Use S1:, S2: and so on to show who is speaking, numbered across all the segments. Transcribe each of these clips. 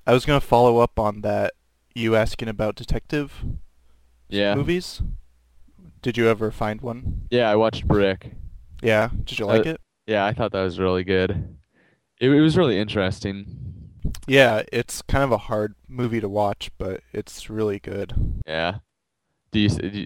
S1: I was gonna follow up on that. You asking about detective
S2: Yeah.
S1: movies? Did you ever find one?
S2: Yeah, I watched Brick.
S1: Yeah. Did you
S2: Uh,
S1: like it?
S2: yeah, I thought that was really good. It was really interesting.
S1: Yeah, it's kind of a hard movie to watch, but it's really good.
S2: Yeah. Do you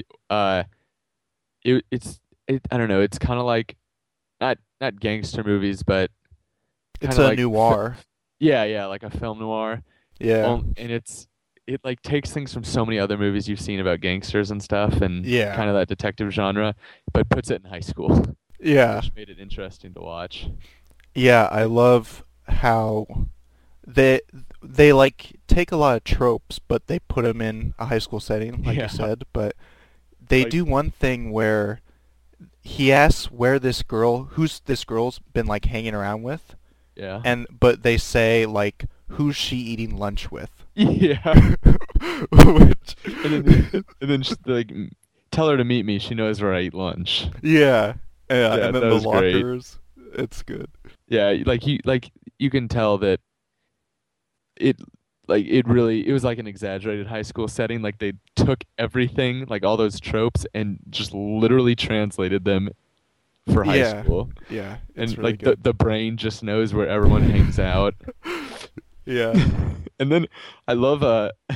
S2: it's I don't know, it's kind of like not gangster movies, but
S1: It's
S2: kind of
S1: a
S2: like
S1: noir.
S2: yeah, like a film noir.
S1: Yeah.
S2: And it like takes things from so many other movies you've seen about gangsters and stuff and
S1: Yeah.
S2: kind of that detective genre, but puts it in high school,
S1: Yeah.
S2: which made it interesting to watch.
S1: Yeah, I love how they they like take a lot of tropes, but they put them in a high school setting, like you
S2: Yeah.
S1: said. But they
S2: Like
S1: do one thing where he asks where who's this girl's been like hanging around with,
S2: yeah.
S1: and but they say like who's she eating lunch with,
S2: Yeah.
S1: which
S2: And then she's like, tell her to meet me. She knows where I eat lunch.
S1: yeah, yeah,
S2: Yeah,
S1: and
S2: that
S1: then the
S2: was great.
S1: lockers, it's good.
S2: Yeah, like you can tell that it it was like an exaggerated high school setting. Like they took everything, like all those tropes, and just literally translated them for high
S1: Yeah,
S2: school.
S1: yeah, it's
S2: And
S1: really
S2: like
S1: good.
S2: the brain just knows where everyone hangs out.
S1: Yeah,
S2: And then I love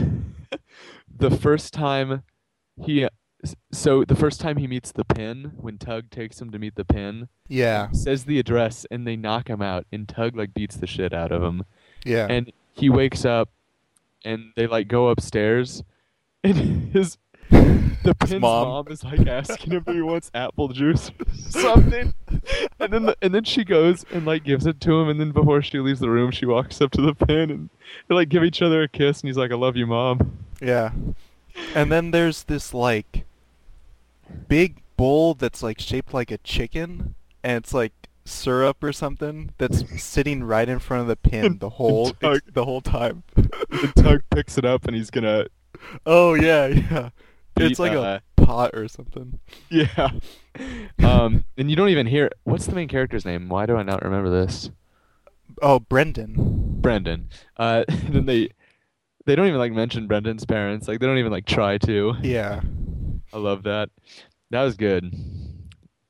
S2: the first time he so the first time he meets the pin, when Tug takes him to meet the pin, and
S1: yeah,
S2: he says the address and they knock him out and Tug like beats the shit out of him.
S1: yeah.
S2: And he wakes up and they like go upstairs and his the
S1: His
S2: pin's
S1: mom.
S2: mom is like asking him if he wants apple juice or something. And then she goes and like gives it to him, and then before she leaves the room she walks up to the pin and they like give each other a kiss and he's like, I love you, mom.
S1: Yeah. And then there's this like big bowl that's like shaped like a chicken, and it's like syrup or something that's sitting right in front of the pin
S2: And,
S1: the whole time.
S2: and then Tug picks it up and he's gonna
S1: Oh yeah, yeah. It's
S2: beat
S1: like a pot or something.
S2: yeah. And you don't even hear what's the main character's name? Why do I not remember this?
S1: Oh, Brendan.
S2: Brendan. And then they don't even like mention Brendan's parents. Like they don't even like try to.
S1: Yeah.
S2: I love that. That was good.